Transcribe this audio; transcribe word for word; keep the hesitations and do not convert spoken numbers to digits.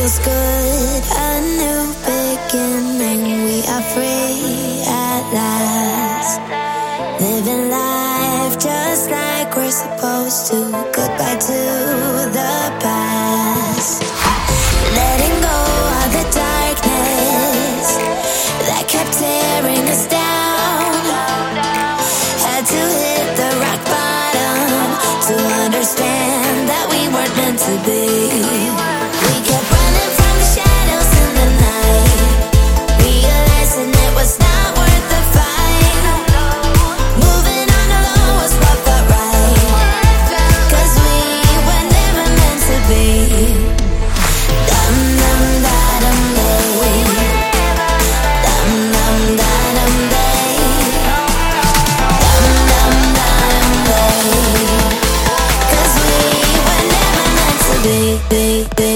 feels good, a new beginning. We are free at last, living life just like we're supposed to. Goodbye to the past, letting go of the darkness that kept tearing us down. Had to hit the rock bottom to understand that we weren't meant to be. We kept running from the shadows in the night, realizing it was not worth the fight. Moving on alone was what felt right, 'cause we were never meant to be. Dum dum da dum day, dum dum da dum day, dum dum da dum day, 'cause we were never meant to be, be, be.